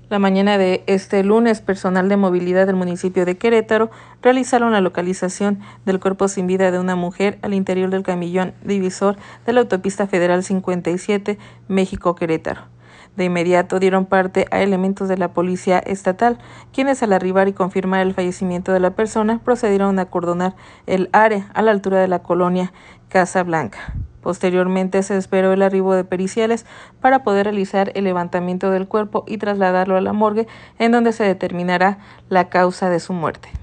La mañana de este lunes, personal de movilidad del municipio de Querétaro realizaron la localización del cuerpo sin vida de una mujer al interior del camellón divisor de la autopista federal 57 México-Querétaro. De inmediato dieron parte a elementos de la policía estatal, quienes al arribar y confirmar el fallecimiento de la persona procedieron a acordonar el área a la altura de la colonia Casa Blanca. Posteriormente se esperó el arribo de periciales para poder realizar el levantamiento del cuerpo y trasladarlo a la morgue, en donde se determinará la causa de su muerte.